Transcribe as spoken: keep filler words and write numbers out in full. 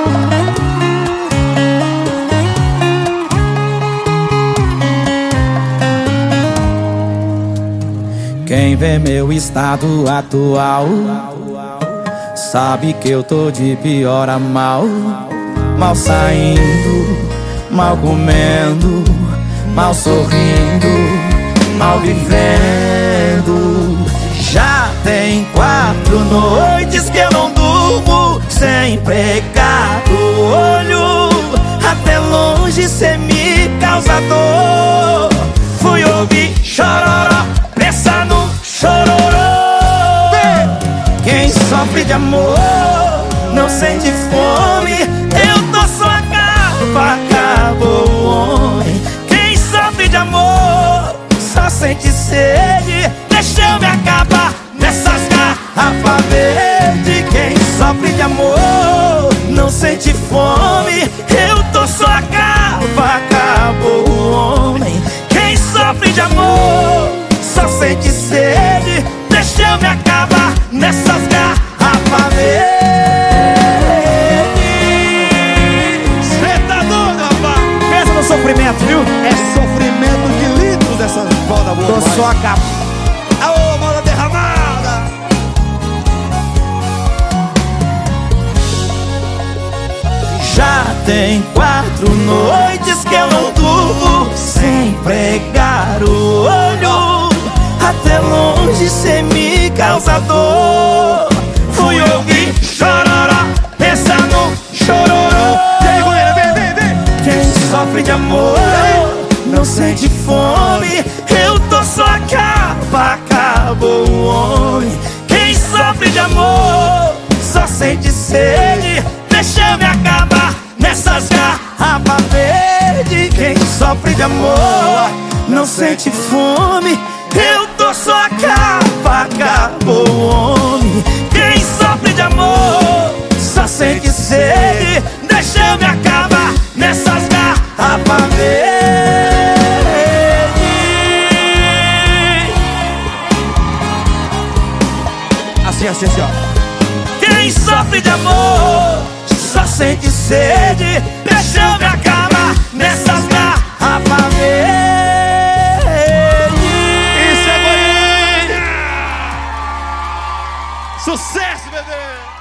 Quem vê meu estado atual sabe que eu tô de pior a mal. Mal saindo, mal comendo, mal sorrindo, mal vivendo. Já tem quatro noites que eu não durmo sem pregar o olho. Até longe cê me causa dor. Fui ouvir chororó, pensa no chororô. Quem sofre de amor não sente fome. Eu tô só a garrafa, acabou o homem. Quem sofre de amor só sente sede. Deixa eu me acabar nessas garrafas verdes. Quem sofre de amor não sente fome. Eu tô só a garrafa, acabou o homem. Quem sofre de amor só sente sede. Deixa eu me acabar nessas garrafas verdes. Cê tá doido, rapaz? Pensa no sofrimento, viu? É sofrimento de litros dessas bolas boas. Tô só a capa. Aô, bola derramada. Já tem quatro noites que eu não durmo sem pregar o olho. Até longe cê me causa dor. Fui ouvir chororó, pensa no chororô. Vem, Goiânia, vem, vem, vem. Quem sofre de amor não sente fome. Eu tô só a capa, acabou o homem. Quem sofre de amor só sente sede. Deixa eu me acabar nessas garrafas verdes. Quem sofre de amor não sente fome. Eu tô só a capa, acabou o homem. Quem sofre de amor só sente sede. Deixa eu me acabar nessas garrafas verdes. Assim, assim, assim, ó. Quem sofre de amor só sente sede. Deixa eu me acabar nessas garrafas verdes. Isso é Goiânia! Sucesso, bebê!